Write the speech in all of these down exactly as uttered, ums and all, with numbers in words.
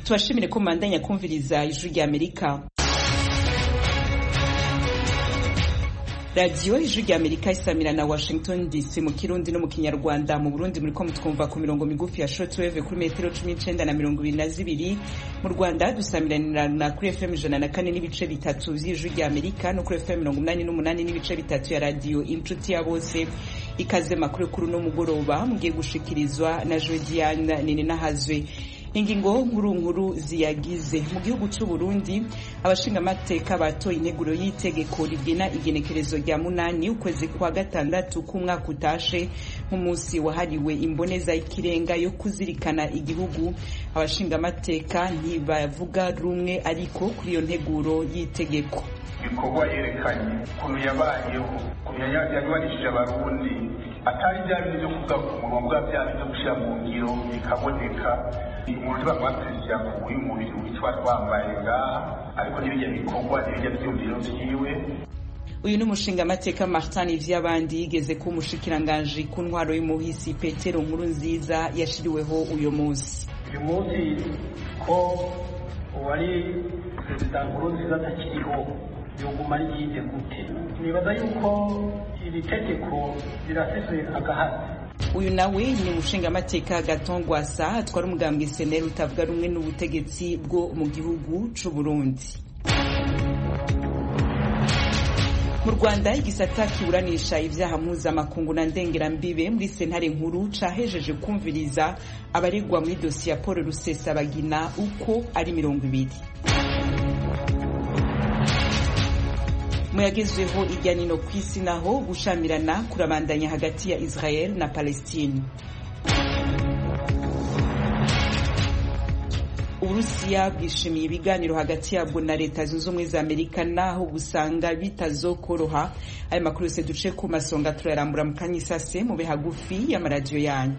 tubashimire ko mubandanya kumviriza ijwi rya Amerika. Radio ijwi rya Amerika isamira na Washington D C mu Kirundi no mu Kinyarwanda. Mu Burundi muri ko mutwumva ku mirongo migufi ya shortwave kuri metero cumi n'icenda na mirongo ibiri na zibiri. Mu Rwanda dusamiranira na kuri F M ijana na kane n'ibice bitatu vy'ijwi rya Amerika no kuri F M mirongo umunani n'umunani n'ibice bitatu ya radio Inshuti ya Bose. Ikaze makuru kuri no mugoroba mugiye gushikirizwa na Jodiane Nini Nahazwe. Ingingo nkuru nkuru ziyagize mu gihugu cy'u Burundi abashinga amateka batoye integuro y'itegeko rigena igenekerezo rya munani ukwezi kwa gatandatu k'umwaka utashe nk'umunsi wahariwe imboneza y'ikirenga yo kuzirikana igihugu. Abashinga amateka ntibavuga rumwe ariko kuri iyo nteguro y'itegeko ibikorwa yerekanye ukuntu yabayeho ukuntu yabarishije abarundi atari bya bintu byo kuvuga ku murongo bwa bya bintu byo gushyira mu ngiro bikaboneka umuntu bamwatezera ku uyu mubiri witwa twambaye ngaha ariko n'ibijya bikorwa n'ibijya byumviro vyiwe. Uyu n'umushinga amateka Martin Ivyabandi yigeze ku mushikiranganje ku ntwaro y'umuhisi Petero Nkurunziza yashiriweho uyo munsi. Uyu munsi ko wari perezida Nkurunziza atakiriho yoguma yije gute? Nibaza yuko iri tegeko riraseswe agahazi. Uyu nawe ni umushinga amateka Gatongwasa atwara umugambwe S N L utavuga rumwe n'ubutegetsi bwo mu gihugu c'u Burundi. Mu Rwanda igisata kiburanisha ivyaha mpuzamakungu na ndengerambibe muri sentare nkuru cahejeje kumviriza abaregwa muri dosiye ya Paul Rusesabagina uko ari mirongo ibiri. Muyagezweho irya nino kw'isi naho gushamirana kurabandanya hagati ya Israel na Palestine. Urusiya bwishimiye ibiganiro hagati yabwo na leta zunze ubumwe za Amerika naho gusanga bitazokoroha. Ayo makuru yose duce ku masonga turarambura mu kanyisase mu bihagufi y'amaradiyo yanyu.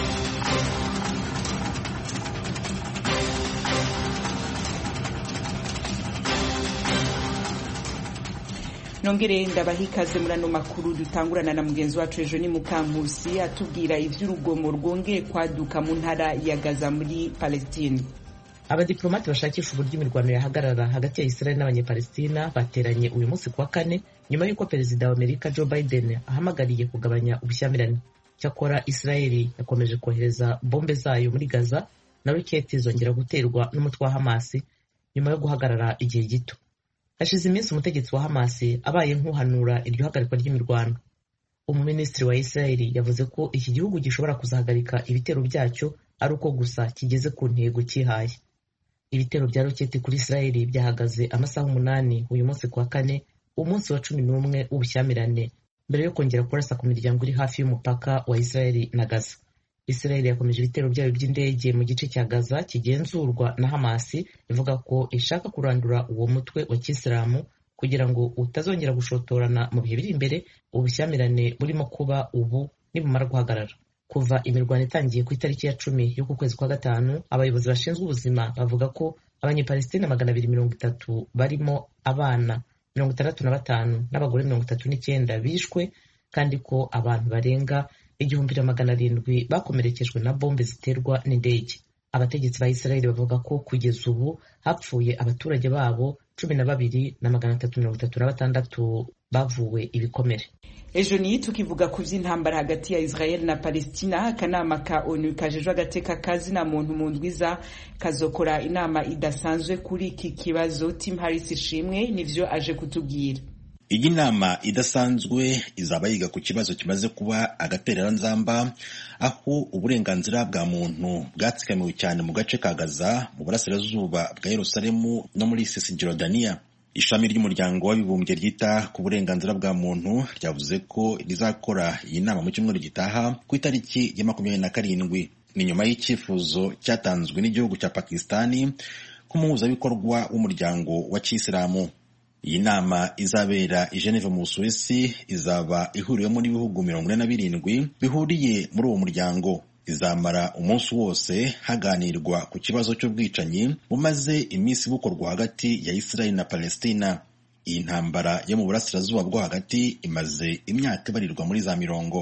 Nongere ndabahikaze murano makuru dutangurana na mugenzi wacu ejo ni Mukampusi atubwira ivy'urugomo rwongeye kwaduka mu ntara ya Gaza muri Palestine. Abadiplomati bashakisha uburyo imirwano yahagarara hagati ya Israel n'abanyepalestina bateranye uyu munsi kuwa kane nyuma y'uko perezida wa Amerika Joe Biden ahamagariye kugabanya ubushyamirane. Cyakora Israel yakomeje kohereza bombe zayo muri Gaza na roketi zongera guterwa n'umutwe wa Hamas nyuma yo guhagarara igihe gito. Hashize iminsi umutegetsi wa Hamas abaye nk'uhanura iryo hagarikwa ry'imirwano. Umuminisitiri wa Israel yavuze ko iki gihugu gishobora kuzahagarika ibitero byacyo ari uko gusa kigeze ku ntego cyihaye. Ibitero bya roketi kuri Israel byahagaze amasaha umunani uyu munsi kwa kane, umunsi wa cumi n'umwe w'ubushyamirane mbere yo kongera kurasa ku miryango iri hafi y'umupaka wa Israel na Gaza. Israel yakomeje ibitero byayo by'indege mu gice cya Gaza kigenzurwa na Hamas ivuga ko ishaka kurandura uwo mutwe wa Kisilamu kugira ngo utazongera gushotorana mu bihe biri imbere ubushyamirane burimo kuba ubu nibumara guhagarara. Kuva imirwano itangiye ku itariki ya cumi y'uku kwezi kwa gatanu, abayobozi bashinzwe ubuzima bavuga ko abanyepalestina magana abiri mirongo itatu barimo abana mirongo itandatu na batanu n'abagore mirongo itatu n'icyenda bishwe kandi ko abantu barenga igihumbi na magana arindwi bakomerekejwe na bombe ziterwa n'indege. Abategetsi ba Israel bavuga ko kugeza ubu hapfuye abaturage babo cumi na babiri na magana atatu mirongo itatu na batandatu bavuwe ibikomere. Ejo ni tukivuga ku vy'intambara hagati ya Israel na Palestina, akanama ka ONU kajejwe agateka kazi na muntu mu ndwiza kazokora inama idasanzwe kuri iki kibazo. Tim Harris ishimwe nivyo aje kutubwira. Iyi nama idasanzwe izaba yiga ku kibazo kimaze kuba agatereranzamba aho uburenganzira bwa muntu bwatsikamiwe cyane mu gace ka Gaza mu burasirazuba bwa Yerusalemu no muri Cisjordania. Ishami ry'umuryango w'abibumbye ryita ku burenganzira bwa muntu ryavuze ko rizakora iyi nama mu cyumweru gitaha ku itariki ya makumyabiri na karindwi. Ni nyuma y'icyifuzo cyatanzwe n'igihugu cya Pakistani k'umuhuzabikorwa w'umuryango wa Kisilamu. Iyi nama izabera i Geneva mu Busuwisi izaba ihuriwemo n'ibihugu mirongo ine na birindwi bihuriye muri uwo muryango. Izamara umunsi wose haganirwa ku kibazo cy'ubwicanyi bumaze iminsi bukorwa hagati ya Israel na Palestina. Iyi ntambara yo mu burasirazuba bwo hagati imaze imyaka ibarirwa muri za mirongo.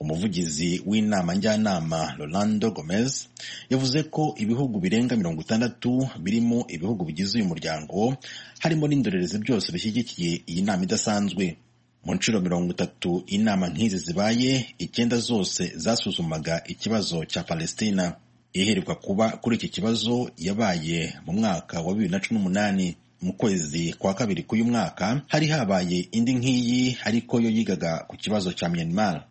umuvugizi w'inama njyanama Rolando Gomez yavuze ko ibihugu birenga mirongo itandatu birimo ibihugu bigize uyu muryango harimo n'indorerezi byose bishyigikiye iyi nama idasanzwe. Mu nshuro mirongo itatu inama nk'izi zibaye, icyenda zose zasuzumaga ikibazo cya Palestina. Iheruka kuba kuri iki kibazo yabaye mu mwaka wa bibiri na cumi n'umunani. Mu kwezi kwa kabiri k'uyu mwaka hari habaye indi nk'iyi, ariko yo yigaga ku kibazo cya Myanmar.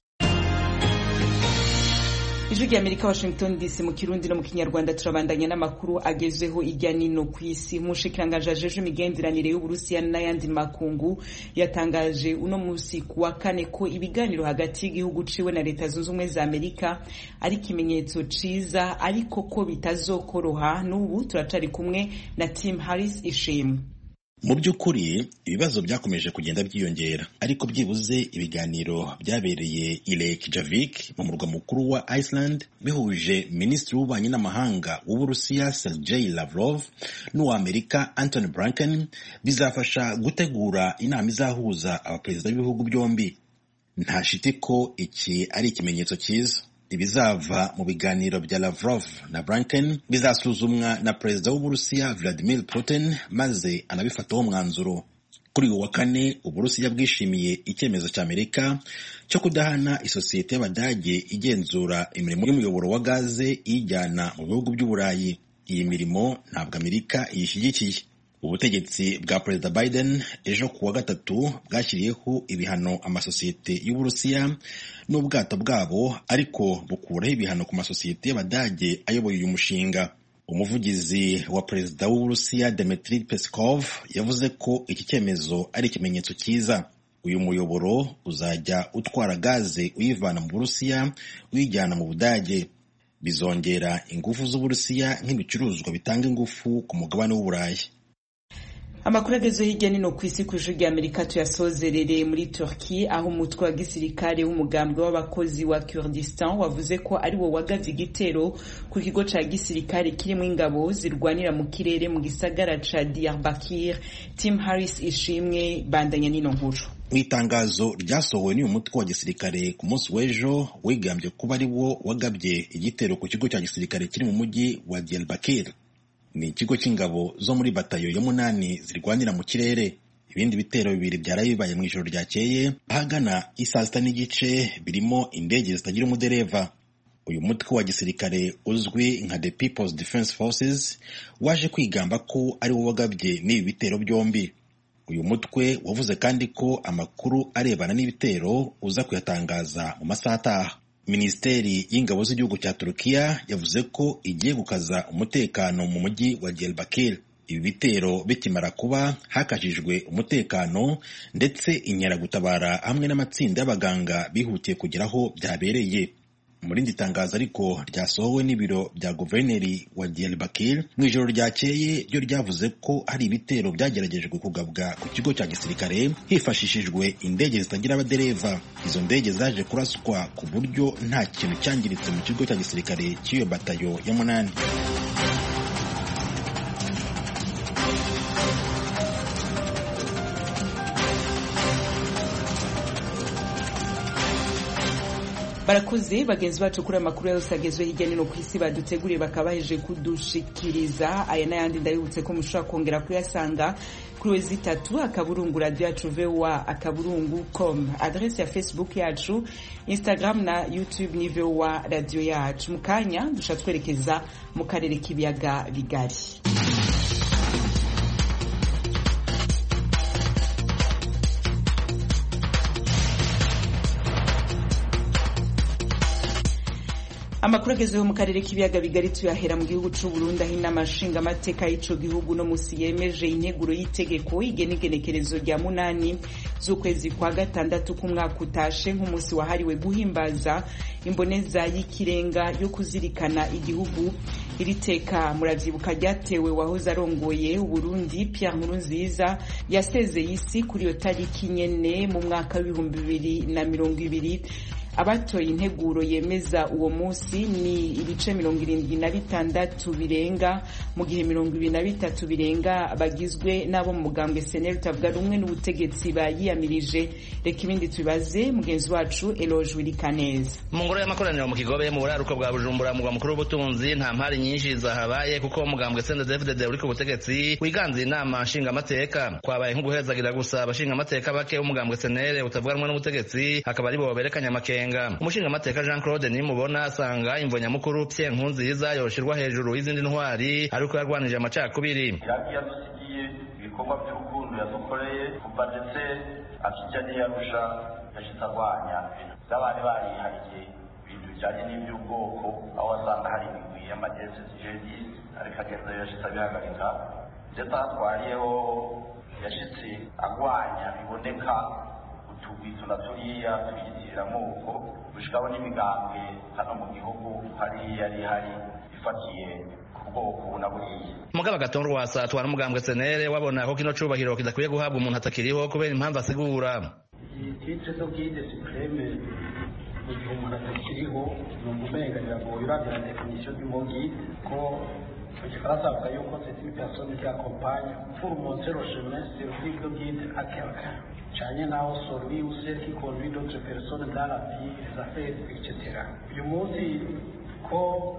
Ijwi ry'Amerika, Washington D C, mu Kirundi no mu Kinyarwanda. Turabandanya n'amakuru agezweho irya nino ku isi. Umushikiranganji ajejwe imigenderanire y'Uburusiya n'ayandi makungu yatangaje uno musi kuwa kane ko ibiganiro hagati y'igihugu ciwe na Leta Zunze Ubumwe za Amerika ari ikimenyetso ciza, ariko ko bitazokoroha. N'ubu turacari kumwe na Tim Harris ishimwe. Mu by'ukuri ibibazo byakomeje kugenda byiyongera, ariko byibuze ibiganiro byabereye i Reykjavik mu murwa mukuru wa Iceland bihuje Minisitiri w'Ububanyi n'Amahanga w'Uburusiya Sergei Lavrov n'uwa Amerika Antony Blinken bizafasha gutegura inama izahuza abaperezida b'ibihugu byombi. Nta shiti ko iki ari ikimenyetso cyiza. Ibizava mu biganiro bya Lavrov na Blinken bizasuzumwa na perezida w'Uburusiya Vladimir Putin maze anabifataho umwanzuro. Kuri uwa kane Uburusiya bwishimiye icyemezo cya Amerika cyo kudahana isosiyete y'Abadage igenzura imirimo y'umuyoboro wa gaze iyijyana mu bihugu by'Uburayi. Iyi mirimo ntabwo Amerika iyishyigikiye. Ubutegetsi bwa Perezida Biden ejo kuwa gatatu bwashyiriyeho ibihano amasosiyete y'Uburusiya n'ubwato bwabo, ariko bukuraho ibihano ku masosiyete y'Abadage ayoboye uyu mushinga. Umuvugizi wa Perezida w'Uburusiya Dmitry Peskov yavuze ko iki cyemezo ari ikimenyetso cyiza. Uyu muyoboro uzajya utwara gaze uyivana mu Burusiya uyijyana mu Budage. Bizongera ingufu z'Uburusiya nk'ibicuruzwa bitanga ingufu ku mugabane w'Uburayi. Amakuru ageze hirya nino ku isi ku ijwi ry'Amerika tuyasozerere muri Turkey, aho umutwe wa gisirikare w'umugambwe w'abakozi wa Kurdistan wavuze ko ari wo wagavye igitero ku kigo ca gisirikare kirimo ingabo zirwanira mu kirere mu gisagara ca Diyarbakir. Tim Harris ishimwe bandanya nino nkuru. Mu itangazo ryasohowe n'uyu mutwe wa gisirikare ku munsi w'ejo, wigambye kuba ari wo wagabye igitero ku kigo cya gisirikare kiri mu mujyi wa Diyarbakir. Ni ikigo cy'ingabo zo muri batayo ya munani zirwanira mu kirere. Ibindi bitero bibiri byaraye bibaye mu ijoro ryakeye ahagana isaa sita n'igice, birimo indege zitagira umudereva. Uyu mutwe wa gisirikare uzwi nka The People's Defense Forces waje kwigamba ko ari wo wagabye n'ibi bitero byombi. Uyu mutwe wavuze kandi ko amakuru arebana n'ibitero uza kuyatangaza mu masaha ataha. Minisiteri y'ingabo z'igihugu cya Turukiya yavuze ko igiye gukaza umutekano mu mujyi wa Diyarbakir. Ibi bitero bikimara kuba hakajijwe umutekano, ndetse inkeragutabara hamwe n'amatsinda y'abaganga bihutiye kugeraho byabereye. Mu rindi tangazo ariko ryasohowe n'ibiro bya guverineri wa Diyarbakir mu ijoro ryakeye, ryo ryavuze ko hari ibitero byageragejwe kugabwa ku kigo cya gisirikare hifashishijwe indege zitagira abadereva. Izo ndege zaje kuraswa ku buryo nta kintu cyangiritse mu kigo cya gisirikare cy'iyo batayo ya munani. Barakuze bagenzi bacu kuri amakuru yose agezwe hirya nino ku isi baduteguriye bakabaheje kudushikiriza. Aya n'ayandi ndabibutse ko mushobora kongera kuyasanga kuri wezi itatu akaburungu radio yacu voa akaburungu com, adresse ya Facebook yacu, Instagram na YouTube ni voa radio yacu. Mukanya dusha twerekeza mu karere k'ibiyaga bigari. Amakuru agezeho mu karere k'ibiyaga bigari tuyahera mu gihugu c'u Burundi, aho inama nshingamateka y'ico gihugu no musi yemeje integuro y'itegeko igenekerezo rya munani z'ukwezi kwa gatandatu k'umwaka utashe nk'umunsi wahariwe guhimbaza imboneza y'ikirenga yo kuzirikana igihugu. Iri teka muravyibuka ryatewe wahoze arongoye Uburundi Pierre Nkurunziza yasezeye isi kuri iyo tariki nyene mu mwaka w'ibihumbi bibiri na mirongo ibiri. abatoye integuro yemeza uwo munsi ni ibice mirongo irindwi na bitandatu birenga mu gihe mirongo ibiri na bitatu birenga bagizwe n'abo mu mugambwe seneri utavuga rumwe n'ubutegetsi bayiyamirije. Reka ibindi tubibaze mugenzi wacu Eloge Wirikaneza. Mu ngoro y'amakoraniro mu Kigobe mu buraruko bwa Bujumbura mu mukuru w'ubutunzi nta mpari nyinshi zahabaye kuko umugambwe C N D D F D D uri ku butegetsi wiganze inama nshinga amateka kwabaye nko guhezagira gusa abashinga amateka bake umugambwe senere utavuga rumwe n'ubutegetsi akaba ari bo berekanye amakenga. Umushinga amateka Jean Claude Nimubona asanga imvo nyamukuru Pierre Nkurunziza yoshirwa hejuru y'izindi ntwari ariko yarwanije amacakubiri. Yadusigiye ibikorwa by'urukundo yadukoreye kuva ndetse akijya n'iyarusha yashitse arwanya by'abari barihariye ibintu bijyanye n'iby'ubwoko aho wasanga hari imigwi y'amagese jedi ariko agenda yashitse abihagarika ndetse atwariyeho yashitse agwanya biboneka utugwizo na turiya tuyitirira amoko gushikaho n'imigambwe hano mu gihugu hari yari hari ifatiye ku bwoko na buriya. Mugaba Gatongo wasa atwara umugambwe senere wabona ko kino cubahiro kidakwiye guhabwa umuntu atakiriho kubera impamvu asigura. Titre zo guide supreme mu gihe umuntu atakiriho ni umumenganira ngo yuragira definition du mot guide ko mu gifaransa bavuga yuko c'est une personne qui accompagne pour montrer le chemin sur le guide à quelqu'un. Chanye naho celui ou celle qui conduit d'autres personnes dans la vie, les affaires, et cetera. Uyu munsi ko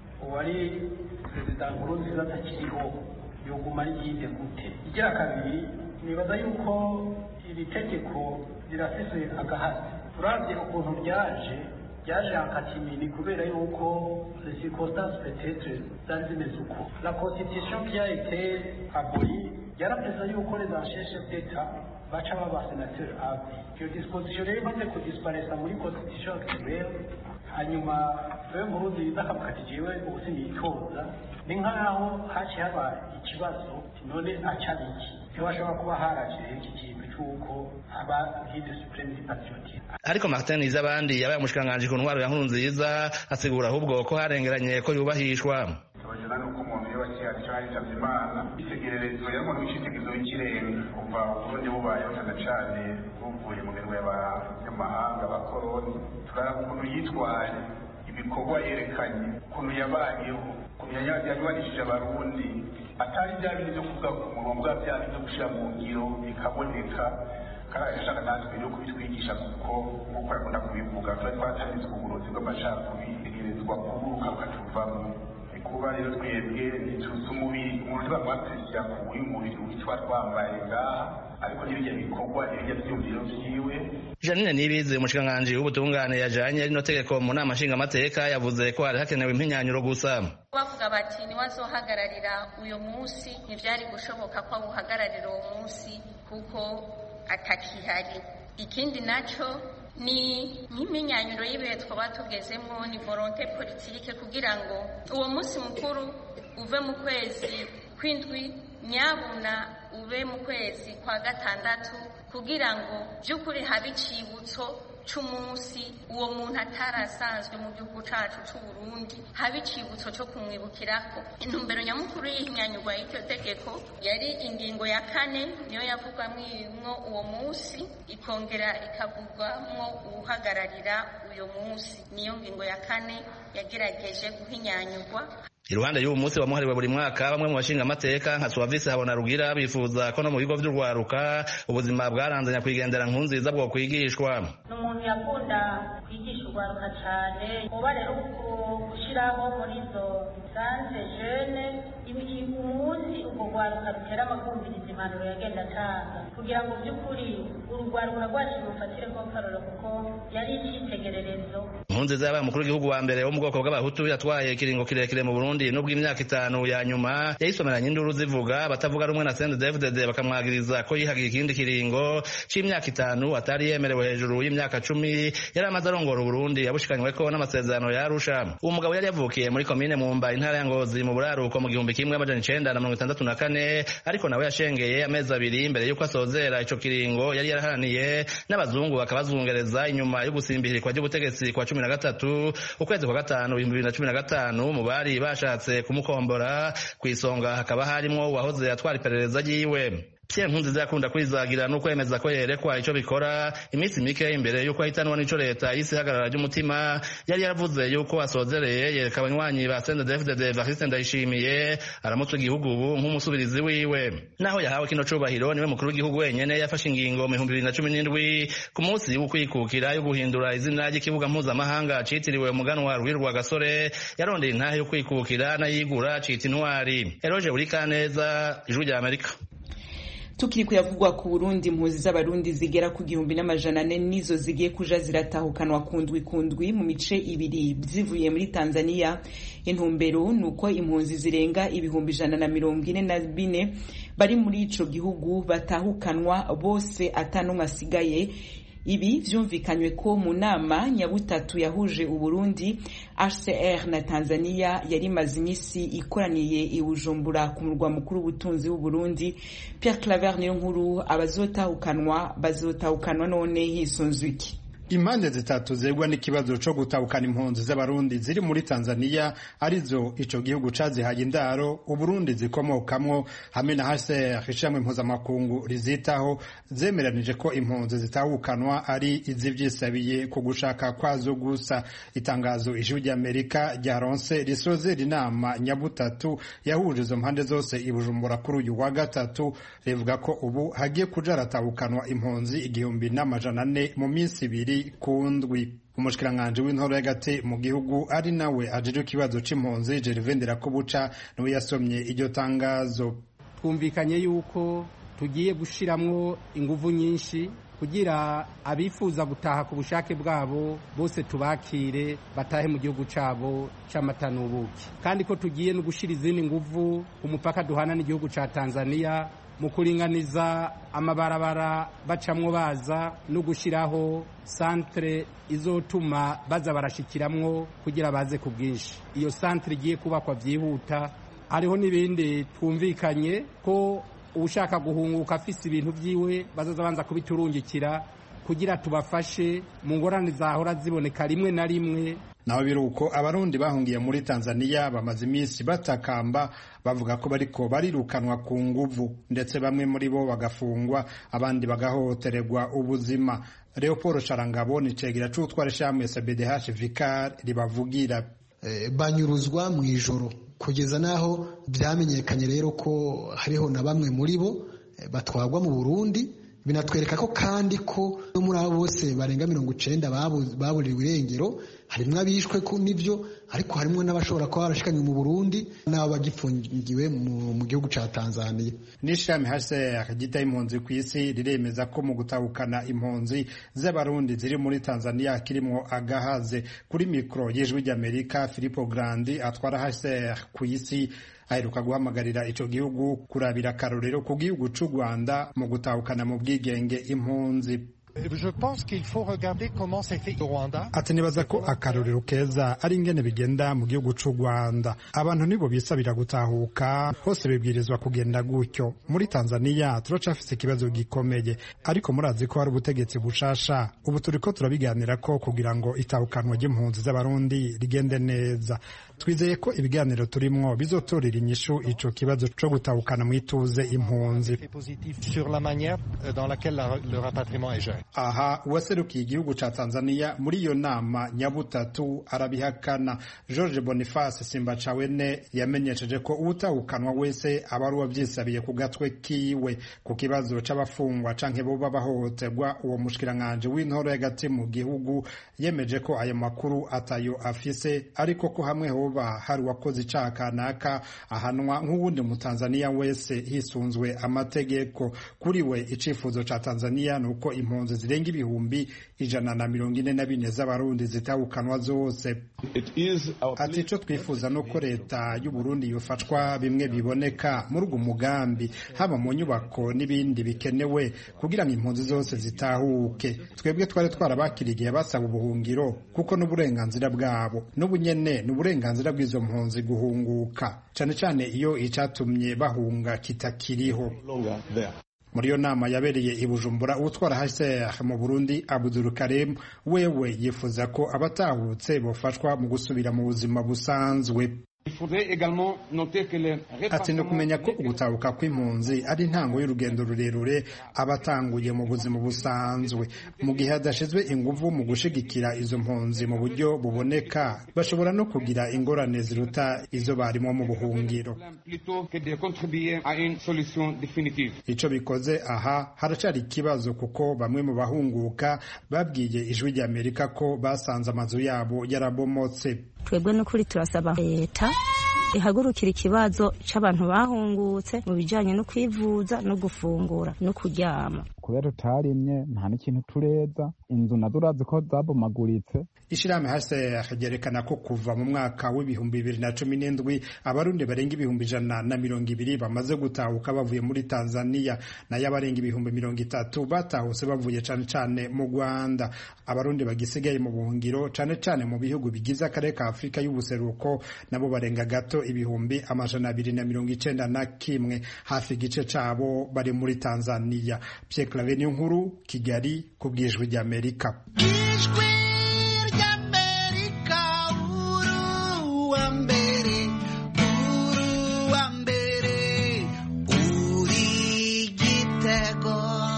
uwari perezida Nkurunziza atakiriho yoguma ari guide gute? Igira kabiri nibaza yuko iri tegeko rirafise agahati. Turavye ukuntu ryaje ryaje akatimini kubera yuko les circonstances peut-être zari zimeze uko. La constitution qui a été abolie yarapeza yuko les anciens chefs d'État baca baba sénateur abi. Iyo disposition rero imaze kudisparesa muri constitution actuelle hanyuma wewe Nkurunziza akamukatijewe ubuse nitoza ni nkaho haci haba ikibazo none acabiki ntibashobora kuba haraje iki kintu cy'uko aba guide supreme patriotique. Ariko Martin Izabandi yabaye umushikanganje ku ntwaro ya Nkurunziza asigura ahubwo ko harengeranye ko yubahishwa. Abajana nuko umuntu iyo bakiyari cyari cy'Imana itegererezo yari mu bishitegezo y'ikirenga kuva ubundi bubaye cyane cyane buvuye mu mirimo y'abanyamahanga abakoroni turara ukuntu yitwaye ibikorwa yerekanye ukuntu yabayeho ukuntu yanywanishije abarundi atari bya bintu byo kuvuga ku murongo bwa bya bintu byo gushyira mu ngiro bikaboneka kandi ashaka natwe no kubitwigisha kuko nk'uko akunda kubivuga tuba twatanditswe uburozi bw'amacakubiri tegerezwa kuburuka bukatuvamo. Kuba rero twebwe ntituzi umubiri umuntu bamwapfisya ku uyu mubiri witwa twambaye ngaha ariko n'ibijya bikorwa ibijya byumviro vyiwe. Janine Nibizi umushikanganje w'ubutungane yajanye rino tegeko mu nama nshinga amateka yavuze ko hari hakenewe impinyanyuro gusa. Bavuga bati ni wazohagararira uyo munsi ntivyari gushoboka ko abuhagararira uwo munsi kuko atakihari. Ikindi naco ni nk'iminyanyuro y'ibihe twaba tugezemo ni volonté politique kugira ngo uwo munsi mukuru uve mu kwezi kw'indwi nyabuna ube mu kwezi kwa gatandatu kugira ngo by'ukuri habe icibutso c'umunsi uwo muntu atarasanzwe mu gihugu cacu c'u Burundi habe icibutso co kumwibukirako. Intumbero nyamukuru y'ihinyanyurwa y'iryo tegeko yari ingingo ya kane niyo yavugwamwo uwo munsi ikongera ikavugwamwo uhagararira uyo munsi. Niyo ngingo ya kane yagerageje guhinyanyurwa. Iruhande y'uwo munsi wamuhariwe buri mwaka bamwe mu bashinga amateka nka Suavisi Habona Rugira bifuza ko no mu bigo by'urwaruka ubuzima bwaranzanya kwigendera Nkurunziza bwo kwigishwa. N'umuntu yakunda kwigisha urwaruka cyane kuba rero gushiraho muri zo sanze jeune umunsi ubwo rwaruka rutera amakumviriza impanuro yagenda atanga kugira ngo by'ukuri urugwaruka rwacu rufatire ko karoro kuko yari icyitegererezo. Nkurunziza yabaye umukuru w'igihugu wa mbere wo mu bwoko bw'abahutu yatwaye ikiringo kirekire mu Burundi nubwo imyaka itanu ya nyuma yayisomeranye induru zivuga batavuga rumwe na C N D D F D D bakamwagiriza ko yihagiye ikindi kiringo c'imyaka itanu atari yemerewe hejuru y'imyaka cumi yari amaze arongora Burundi yabushikanyweko n'amasezerano ya Arusha. Uwo mugabo yari yavukiye muri komine Mumba intara ya Ngozi mu buraruko mu gihumbi kimwe amajana icenda na mirongo itandatu na kane ariko nawe yashengeye amezi abiri imbere y'uko asozera ico kiringo yari yaraharaniye n'abazungu bakabazungereza inyuma yo gusimbihirikwa ry'ubutegetsi kwa cumi na gatatu ukwezi kwa gatanu ibihumbi bibiri na cumi na gatanu mu bari bashatse kumukombora kw'isonga hakaba harimo uwahoze atwara iperereza ryiwe. Pierre Nkurunziza yakunda kwizagira no kwemeza ko yerekwa ico bikora iminsi mike imbere yuko ahitanwa n'ico leta y'isi hagarara ry'umutima yari yaravuze yuko asozereye yereka abanywanyi ba C N D D F D D Evariste Ndayishimiye aramutse igihugu ubu nk'umusubirizi wiwe. Naho yahawe kino cubahiro niwe mukuru w'igihugu wenyene yafashe ingingo mu bihumbi bibiri na cumi n'indwi ku munsi w'ukwikukira yo guhindura izina ry'ikibuga mpuzamahanga citiriwe umuganwa Rwirwa Rwagasore yarondeye intahe yo kwikukira n'ayigura cita intwari. Eroje Burikaneza, Ijwi rya Amerika. Tukiri kuyavugwa ku Burundi, impunzi z'abarundi zigera ku gihumbi n'amajana ane nizo zigiye kuja ziratahukanwa kundwi kundwi mu mice ibiri zivuye muri Tanzania. Intumbero nuko impunzi zirenga ibihumbi ijana na mirongo ine na bine bari muri ico gihugu batahukanwa bose atanumwe asigaye. Ibi vyumvikanywe ko mu nama nyabutatu yahuje Uburundi, H C R na Tanzania yari maze imisi ikoraniye i Bujumbura ku murwa mukuru w'ubutunzi w'Uburundi. Pierre Claver niyo nkuru, abazotahukanwa bazotahukanwa none hisunzwe iki? Impande zitatu zegwa n'ikibazo co gutahukana impunzi z'abarundi ziri muri Tanzania arizo ico gihugu cazihaye indaro Uburundi zikomokamwo hamwe na H C R ishamwe mpuzamakungu rizitaho zemeranije ko impunzi zitahukanwa ari izivyisabiye ku gushaka kwazo gusa. Itangazo Ijwi rya Amerika ryaronse risoze inama nyabutatu yahuje izo mpande zose i Bujumbura kuri uyu wa gatatu rivuga ko ubu hagiye kuja ratahukanwa impunzi igihumbi n'amajana ane mu minsi ibiri kundwi. Umushikiranganje w'intoro y'agati mu gihugu ari nawe ajeje ikibazo c'impunzi Gervais Ndirakobuca niwe yasomye iryo tangazo. Twumvikanye yuko tugiye gushiramwo inguvu nyinshi kugira abifuza gutaha ku bushake bwabo bose tubakire batahe mu gihugu cabo c'amata n'ubuki, kandi ko tugiye no gushira izindi nguvu ku mupaka duhana n'igihugu ca Tanzania mu kuringaniza amabarabara bacamwo baza no gushiraho centre izotuma baza barashikiramwo kugira baze ku bwinshi. Iyo centre igiye kubakwa vyihuta. Hariho n'ibindi twumvikanye ko ushaka guhunguka afise ibintu vyiwe bazaza banza kubiturungikira kugira tubafashe mu ngorane zahora ziboneka rimwe na rimwe. Naho biruko abarundi bahungiye muri Tanzania bamaze imisi batakamba bavuga ko bariko barirukanwa ku nguvu, ndetse bamwe muri bo bagafungwa abandi bagahohoterwa ubuzima. Leopold Sharangabo ni cegira c'utwara ishamwe S B D H Vicar ribavugira. E, banyuruzwa mu ijoro kugeza naho byamenyekanye rero ko hariho na bamwe muri bo e, batwagwa mu Burundi. Binatwereka ko kandi ko no muri abo bose barenga mirongo icenda baburiwe irengero harimwo abishwe ku nivyo, ariko harimwo n'abashobora kuba barashikanywe mu Burundi n'abo bagifungiwe mu gihugu ca Tanzania. N'ishami H C R ryita impunzi kw'isi riremeza ko mu gutahukana impunzi z'abarundi ziri muri Tanzania kirimwo agahaze. Kuri mikro y'Ijwi ry'Amerika, Filippo Grandi atwara H C R kw'isi aheruka guhamagarira ico gihugu kurabira akarorero ku gihugu c'u Rwanda mu gutahukana mu bwigenge impunzi. Je pense qu'il faut regarder comment c'est fait au Rwanda. Ati nibaza ko akarorero keza ari ingene bigenda mu gihugu c'u Rwanda. Abantu nibo bisabira gutahuka, hose bibwirizwa kugenda gutyo. Muri Tanzania turacafise ikibazo gikomeye, ariko murazi ko hari ubutegetsi bushasha. Ubu turiko turabiganira ko kugira ngo itahukanwa ry'impunzi z'abarundi rigende neza. Twizeye ko ibiganiro turimwo bizotorera inyishu ico kibazo co gutahukana mwituze impunzi. Sur la manière dans laquelle le rapatriement est géré. Aha uwaserukiye igihugu ca Tanzania muri iyo nama nyabutatu arabihakana. George Boniface Simbachawene yamenyesheje ko ubutahukanwa wese aba ari uwavyisabiye ku gatwe kiwe. Ku kibazo c'abafungwa canke boba bahohoterwa, uwo mushikiranganje w'intoro y'agati mu gihugu yemeje ko ayo makuru atayo afise, ariko ko hamwe hoba hari wakoze icaha kanaka ahanwa nk'uwundi mu Tanzania wese hisunzwe amategeko. Kuri we icifuzo ca Tanzania nuko impunzi zirenga ibihumbi ijana na mirongo ine na bine z'abarundi zitahukanwa zose. Ati ico twifuza nuko leta y'u Burundi yofatwa bimwe biboneka muri ugo mugambi, haba mu nyubako n'ibindi bikenewe kugira ngo impunzi zose zitahuke. Twebwe twari twarabakiriye basaba ubuhungiro kuko n'uburenganzira bwabo, n'ubu nyene n'uburenganzira bw'izo mpunzi guhunguka, cane cane iyo icatumye bahunga kitakiriho. Muri yo nama yabereye i Bujumbura, utwara H C R mu Burundi Abdul Karim wewe yifuza ko abatahutse bofashwa mu gusubira mu buzima busanzwe. ati no kumenya ko ugutabuka kw'impunzi ari intango y'urugendo rurerure abatanguye mu buzima busanzwe. Mu gihe hadashizwe inguvu mu gushigikira izo mpunzi mu buryo buboneka, bashobora no kugira ingorane ziruta izo barimo mu buhungiro. Ico bikoze aha haracari ikibazo, kuko bamwe mu bahunguka babwiye Ijwi ry'Amerika ko basanze amazu yabo yarabomotse. Twebwe n'ukuri turasaba leta ihagurukira ikibazo c'abantu bahungutse mu bijanye no kwivuza no gufungura no kuryama. Kubera tutarimye nta n'ikintu tureza, inzu nazo urazi ko zabomaguritse. Ishirahamwe H C R ryerekana ko kuva mu mwaka w'ibihumbi bibiri na cumi n'indwi abarundi barenga ibihumbi ijana na mirongo ibiri bamaze gutahuka bavuye muri Tanzania, nayo abarenga ibihumbi mirongo itatu batahutse bavuye cane cane mu Rwanda. Abarundi bagisigaye mu buhungiro cane cane mu bihugu bigize akarere ka Afrika y'ubuseruko nabo barenga gato ibihumbi amajana abiri na mirongo icenda na kimwe, hafi igice cabo bari muri Tanzania. Pierre Claver Nkuru, Kigali, ku bw'Ijwi ry'Amerika. Ijwi ry'Amerika, uru wa mbere, uru wa mbere, uri gitego.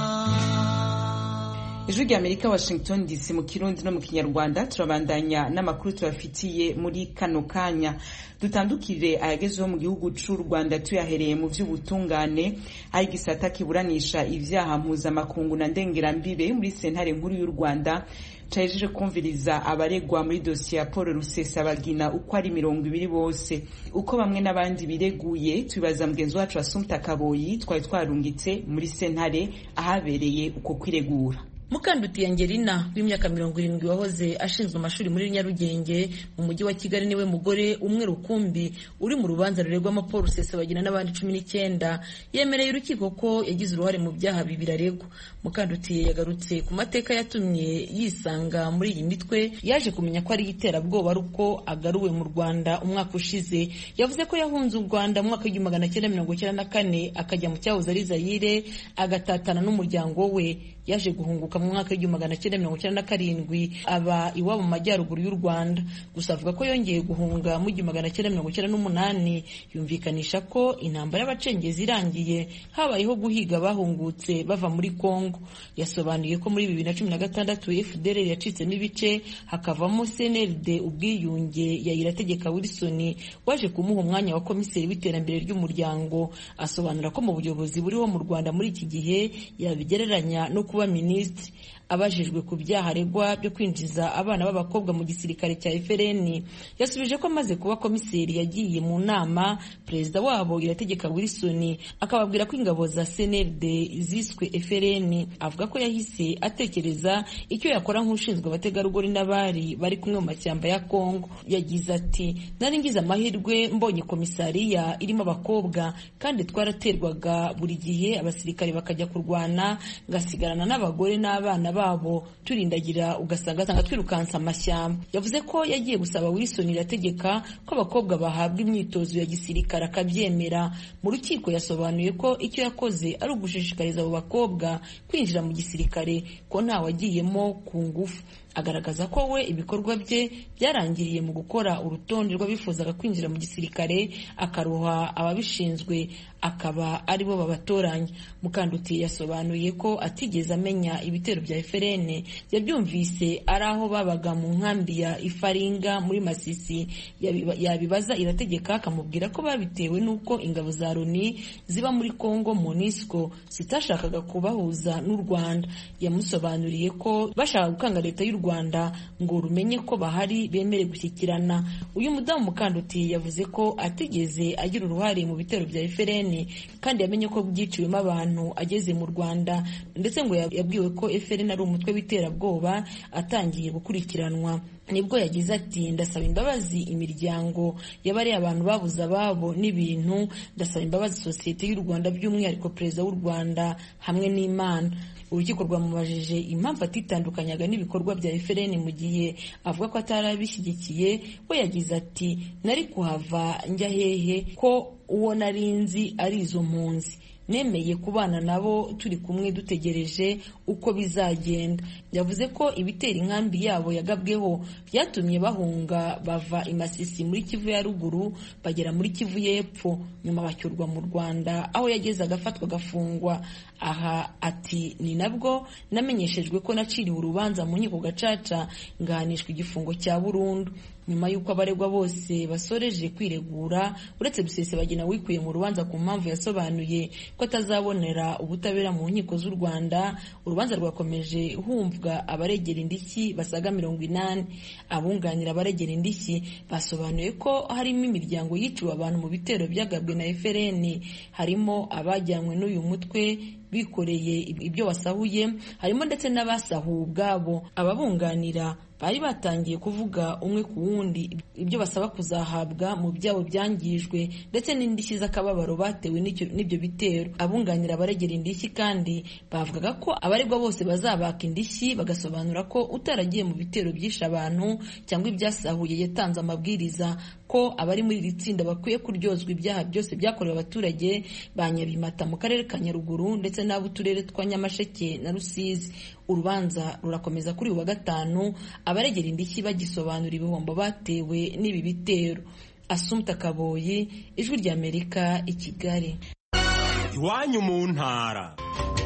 Ijwi ry'Amerika, Washington D C, mu Kirundi no mu Kinyarwanda. Turabandanya n'amakuru tubafitiye muri kano kanya. Dutandukire ayagezeho mu gihugu c'u Rwanda, tuyahereye mu vy'ubutungane, aho igisata kiburanisha ivyaha mpuzamakungu na ndengerambibe muri sentare nkuru y'u Rwanda cajeje kumviriza abaregwa muri dosiye ya Paul Rusesabagina uko ari mirongo ibiri bose. Uko bamwe n'abandi bireguye tubibaza mugenzi wacu Assumpta Kaboyi twari twarungitse muri sentare ahabereye uko kwiregura. Mukanduti Angelina w'imyaka mirongo irindwi wahoze ashinzwe amashuri muri Nyarugenge mu mujyi wa Kigali niwe mugore umwe rukumbi uri mu rubanza ruregwamo Paul Rusesabagina n'abandi cumi n'icyenda yemereye urukiko ko yagize uruhare mu byaha bibiri aregwa. Mukanduti yagarutse ku mateka yatumye yisanga muri iyi mitwe, yaje kumenya ko ari iterabwoba ruko agaruwe mu Rwanda umwaka ushize. Yavuze ko yahunze u Rwanda mu mwaka w'igihumbi magana cyenda mirongo icyenda na kane akajya mu cyahoze ari Zaire agatatana n'umuryango we. Yaje guhunguka mu mwaka w'igihumbi magana cyenda mirongo icyenda na karindwi aba iwabo mu majyaruguru y'u Rwanda. Gusa avuga ko yongeye guhunga mu gihumbi magana cyenda mirongo icyenda n'umunani, yumvikanisha ko intambara y'abacengezi irangiye habayeho guhiga bahungutse bava muri Kongo. Yasobanuye ko muri bibiri na cumi na gatandatu F D L R yacitsemo ibice hakavamo C N L D ubwiyunge ya Irategeka Wilson waje kumuha umwanya wa komiseri w'iterambere ry'umuryango. Asobanura ko mu buyobozi buriho mu Rwanda muri iki gihe yabigereranya no kuba minisitiri. Abajijwe ku byaha aregwa byo kwinjiza abana b'abakobwa mu gisirikare cya F R N, yasubije ko amaze kuba komiseri yagiye mu nama perezida wabo Irategeka Wilson akababwira ko ingabo za C N L D ziswe F R N. Avuga ko yahise atekereza icyo yakora nk'ushinzwe abategarugori n'abari bari kumwe mu mashyamba ya Kongo. Yagize ati, nari ngize amahirwe mbonye komisariya irimo abakobwa kandi twaraterwaga buri gihe abasirikare bakajya kurwana, ngasigarana n'abagore n'abana babo turindagira ugasanga sanga twirukansa amashyamba. Yavuze ko yagiye gusaba Wilson Irategeka ko abakobwa bahabwa imyitozo ya gisirikare akabyemera. Mu rukiko yasobanuye ko icyo yakoze ari ugushishikariza abo bakobwa kwinjira mu gisirikare, ko nta wagiyemo ku ngufu. Agaragaza ko we ibikorwa bye byarangiriye mu gukora urutonde rw'abifuzaga kwinjira mu gisirikare akaruha ababishinzwe akaba aribo babatoranya. Mukanduti yasobanuye ko atigeze amenya ibitero bya F R N, yabyumvise ari aho babaga mu nkambi ya Ifaringa muri Masisi. Yabibaza Irategeka akamubwira ko babitewe n'uko ingabo za Loni ziba muri Kongo MONUSCO zitashakaga kubahuza n'u Rwanda. Yamusobanuriye ko bashaka gukanga leta y'u Rwanda ngo rumenye ko bahari bemere gushyikirana. Uyu mudamu Mukanduti yavuze ko atigeze agira uruhare mu bitero bya F R N kandi yamenye ko byiciwemo abantu ageze mu Rwanda, ndetse ngo yabwiwe ko F R N ari umutwe w'iterabwoba atangiye gukurikiranwa. Nibwo yagize ati, ndasaba imbabazi imiryango y'abari abantu babuze ababo n'ibintu, ndasaba imbabazi sosiyete y'u Rwanda by'umwihariko perezida w'u Rwanda hamwe n'Imana. Urukiko rwamubajije impamvu atitandukanyaga n'ibikorwa bya F R N mu gihe avuga ko atarabishyigikiye. We yagize ati, nari kuhava njya hehe ko uwo narinzi ari izo mpunzi. nemeye kubana nabo turi kumwe dutegereje uko bizagenda. Yavuze ko ibitera inkambi yabo yagabweho byatumye bahunga bava i Masisi muri Kivu ya ruguru bagera muri Kivu y'epfo, nyuma bacyurwa mu Rwanda aho yageze agafatwa gafungwa. Aha ati ni nabwo namenyeshejwe ko naciriwe urubanza mu nkiko gacaca ngahanishwa igifungo cya burundu. Nyuma y'uko abaregwa bose basoreje kwiregura, uretse Rusesabagina wikuye mu rubanza ku mpamvu yasobanuye ko atazabonera ubutabera mu nkiko z'u Rwanda, urubanza rwakomeje humvwa abaregera indishyi basaga mirongo inani. Abunganira abaregera indishyi basobanuye ko harimo imiryango yiciwe abantu mu bitero byagabwe na F R N, harimo abajyanywe n'uyu mutwe bikoreye ibyo wasahuye, harimo ndetse n'abasahuwe ubwabo. Ababunganira bari batangiye kuvuga umwe ku wundi ibyo basaba kuzahabwa mu byabo byangijwe ndetse n'indishyi z'akababaro batewe n'ibyo bitero. Abunganira abaregera indishyi kandi bavugaga ko abaregwa bose bazabaka indishyi, bagasobanura ko utaragiye mu bitero byishe abantu cyangwa ibyasahuye yatanze amabwiriza ko abari muri iri tsinda bakwiye kuryozwa ibyaha byose byakorewe abaturage ba Nyabimata mu karere ka Nyaruguru ndetse n'ab'uturere twa Nyamasheke na Rusizi. Urubanza rurakomeza kuri uwa gatanu, abaregera indishyi bagisobanura ibihombo batewe n'ibi bitero. Assumpta Kaboyi, Ijwi ry'Amerika, i Kigali. Iwanyu mu ntara.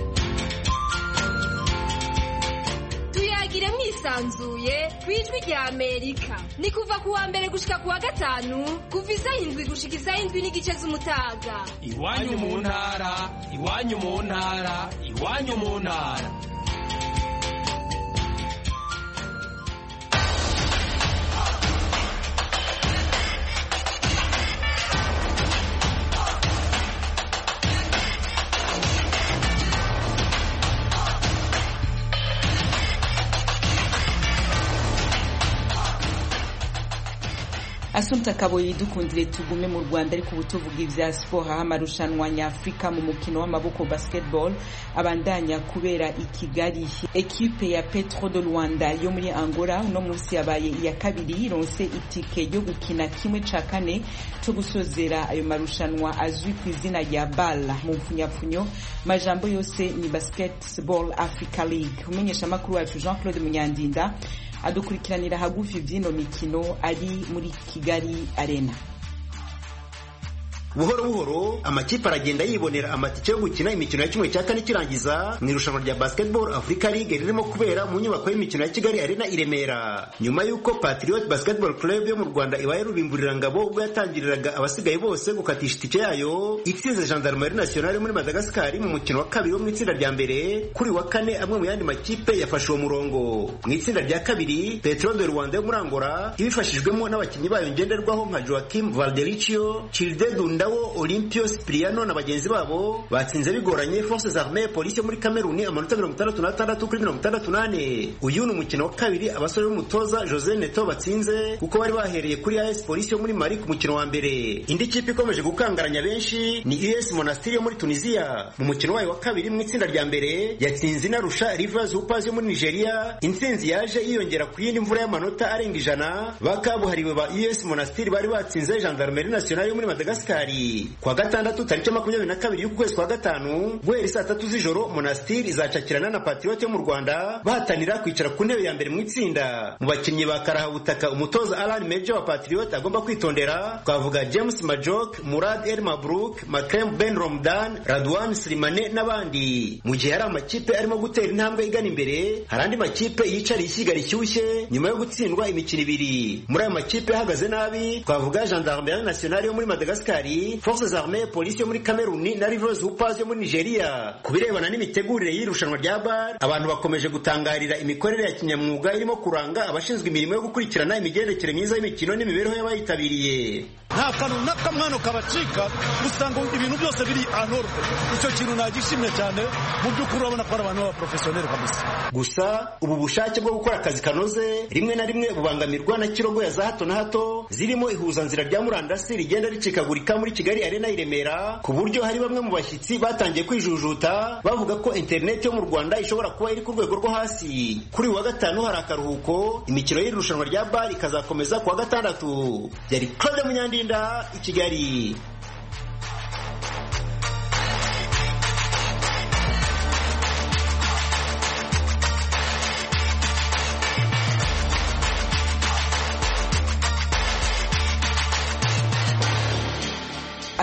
Tuyagire mwisanzuye ku Ijwi ry'Amerika. Ni kuva ku wa mbere gushika ku wa gatanu, kuva isaha indwi gushika isaha indwi n'igice z'umutaga. Iwanyu mu ntara, iwanyu mu ntara, iwanyu mu ntara. Assumpta Kaboyi, dukundire tugume mu Rwanda ariko ubutuvuga ivya sport. Aha amarushanwa nyafrika mu mukino w'amaboko basketball abandanya kubera i Kigali. Equipe ya Petro de Luanda yo muri Angola no munsi yabaye iya kabiri ironse itike yo gukina kimwe ca kane cyo gusozera ayo marushanwa azwi ku izina rya Bala mu mfunyapfunyo. Majambo yose ni Basketball Africa League. Umenyesha makuru wacu Jean-Claude Munyandinda adukurikiranira hagufi vyino mikino ari muri Kigali Arena. Buhoro buhoro amakipe aragenda yibonera amatike yo gukina imikino ya kimwe cya kane kirangiza mu irushanwa rya Basketball Africa League ririmo kubera mu nyubako y'imikino ya Kigali Arena i Remera. Nyuma y'uko Patriot Basketball Club yo mu Rwanda ibaye rubimburira ngabo ubwo yatangiriraga abasigaye bose gukatisha itike yayo, itsinze Gendarmerie Nationale muri Madagascar mu mukino wa kabiri wo mu itsinda rya mbere, kuri wa kane amwe mu yandi makipe yafashe uwo murongo. Mu itsinda rya kabiri Petro de Luanda yo muri Angola ibifashijwemo n'abakinnyi bayo ngenderwaho nka Joaquim Valdericio, Childe Dawo, Olympio Cipriano na bagenzi babo batsinze bigoranye Forces Armées Police muri Cameroon amanota mirongo itandatu n'atandatu kuri mirongo itandatu n'ane. Uyu ni umukino wa kabiri abasore b'umutoza Jose Neto batsinze kuko bari bahereye kuri A S Police yo muri Mali ku mukino wa mbere. Indi kipe ikomeje gukangaranya benshi ni U S Monastir yo muri Tunisia. Mu mukino wayo wa kabiri mu itsinda rya mbere yatsinze inarusha Rivers Hoopers yo muri Nigeria. Intsinzi yaje yiyongera ku yindi mvura y'amanota arenga ijana bakabuhariwe ba U S Monastir bari batsinze Gendarmerie Nationale yo muri Madagascar. Kwa gatandatu tariki makumyabiri na kabiri y'ukwezi kwa gatanu guhera saa tatu z'ijoro Monastir izacakirana na Patriot yo mu Rwanda bahatanira kwicara ku ntebe ya mbere mu itsinda. Mu bakinnyi ba Karahabutaka umutoza Alan Major wa Patriot agomba kwitondera twavuga James Majok, Murad El Mabruk, Makrem Ben Romdan, Radwan Slimane n'abandi. Mu gihe hari amakipe arimo gutera intambwe igana imbere, hari andi makipe yicariye ishyiga rishyushye nyuma yo gutsindwa imikino ibiri. Muri ayo makipe ahagaze nabi twavuga Gendarmerie Nationale yo muri Madagascar, Forces Armées Police yo muri Cameroon na Rivers Hoopers yo muri Nigeria. Kubirebana n'imitegurire y'irushanwa rya Bar, abantu bakomeje gutangarira imikorere ya kinyamwuga irimo kuranga abashinzwe imirimo yo gukurikirana imigendekere myiza y'imikino n'imibereho y'abayitabiriye. Nta kantu n'akamwano kabacika usanga ibintu byose biri anordo. Icyo kintu nagishimye cyane mu by'ukuri urabona ko abantu ba professionnel kabisa. Gusa ubu bushake bwo gukora akazi kanoze rimwe na rimwe bubangamirwa na kirogo ya za hato na hato zirimo ihuzanzira rya murandasi rigenda ricikagurika muri Kigali Arena i Remera, ku buryo hari bamwe mu bashyitsi batangiye kwijujuta bavuga ko internet yo mu Rwanda ishobora kuba iri ku rwego rwo hasi. Kuri wa gatanu hari akaruhuko, imikino y'irushanwa rya Bar ikazakomeza ku wa gatandatu. Yari Claude Munyandinda i Kigali.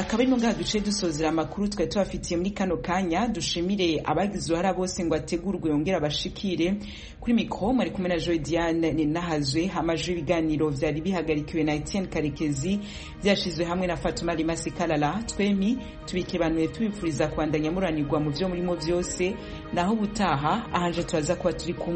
akaba ari ngaha duce dusozera amakuru twari tubafitiye muri kano kanya. Dushimire abagize uruhara bose ngo ategurwe yongera abashikire. Kuri mikro mwari kumwe na Joy Diane Ninahazwe. Amajwi ibiganiro vyari bihagarikiwe na Etienne Karekezi, byashizwe hamwe na Fatuma Limasi Kalala. Twemi tubikebanuye tubipfuriza kwandanya muranirwa mu vyo murimo vyose, naho butaha ahanje turaza kuba turi kumwe